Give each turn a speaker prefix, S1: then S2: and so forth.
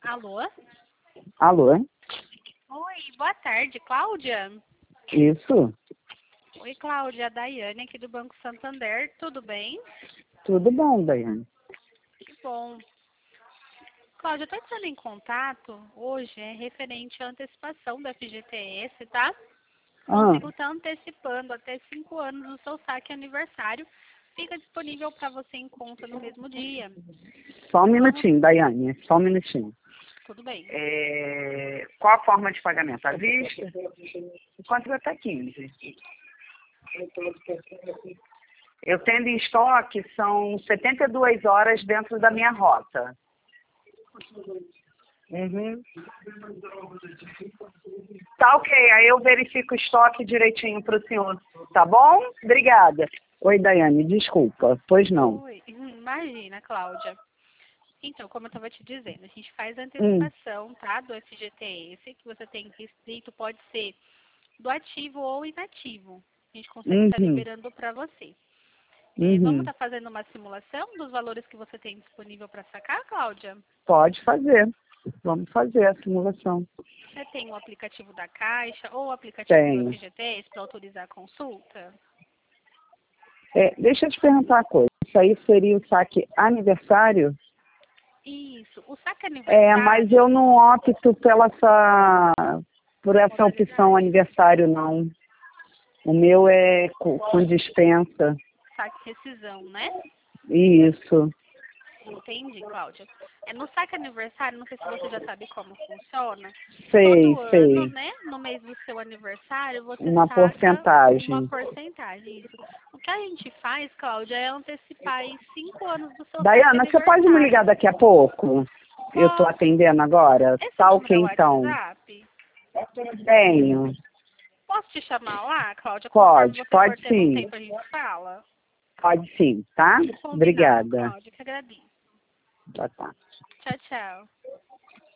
S1: Alô?
S2: Alô?
S1: Oi, boa tarde, Cláudia?
S2: Isso?
S1: Oi, Cláudia, a Daiane aqui do Banco Santander, tudo bem?
S2: Tudo bom, Daiane?
S1: Que bom. Cláudia, eu estou entrando em contato hoje, referente à antecipação do FGTS, tá?
S2: Ah,
S1: Consigo estar antecipando até 5 anos do seu saque aniversário. Fica disponível para você em conta no mesmo dia.
S2: só um minutinho, Daiane, só um minutinho.
S1: Tudo bem.
S2: Qual a forma de pagamento? À vista? Quanto vai até 15? Eu tendo em estoque, são 72 horas dentro da minha rota. Uhum. Tá ok, aí eu verifico o estoque direitinho para o senhor, tá bom? Obrigada. Oi, Daiane, desculpa, pois não.
S1: Oi, imagina, Cláudia. Então, como eu estava te dizendo, a gente faz a
S2: Hum,
S1: antecipação, tá, do FGTS, que você tem restrito, pode ser do ativo ou inativo. A gente consegue estar
S2: uhum,
S1: liberando para você. Vamos
S2: uhum.
S1: estar fazendo uma simulação dos valores que você tem disponível para sacar, Cláudia?
S2: Pode fazer, vamos fazer a simulação.
S1: Você tem o aplicativo da Caixa ou o aplicativo do
S2: Tenho.
S1: FGTS para autorizar a consulta?
S2: Deixa eu te perguntar uma coisa, isso aí seria o saque aniversário?
S1: Isso. O saque
S2: Mas
S1: aniversário,
S2: eu não opto por essa opção aniversário, não. O meu é com dispensa.
S1: saque rescisão, né?
S2: Isso.
S1: Entendi, Cláudia. No saque aniversário, não sei se você já sabe como funciona.
S2: Sei,
S1: Todo ano,
S2: sei.
S1: né, no mês do seu aniversário, você
S2: Uma
S1: saca uma
S2: porcentagem.
S1: porcentagem. Isso. O que a gente faz, Cláudia, é antecipar aí 5 anos do seu saque
S2: Daiana, você pode me ligar
S1: aniversário.
S2: daqui a pouco? Eu estou
S1: Posso?
S2: atendendo agora?
S1: Esse
S2: Tá
S1: número
S2: ok,
S1: é o
S2: então.
S1: WhatsApp?
S2: Tenho.
S1: Posso te chamar lá, Cláudia? Conforme
S2: Pode,
S1: você for
S2: pode
S1: tendo um
S2: sim.
S1: tempo, a gente fala.
S2: Pode sim, tá?
S1: Combinado,
S2: Obrigada.
S1: Cláudia, que agradeço.
S2: Tá, tá.
S1: Tchau, tchau.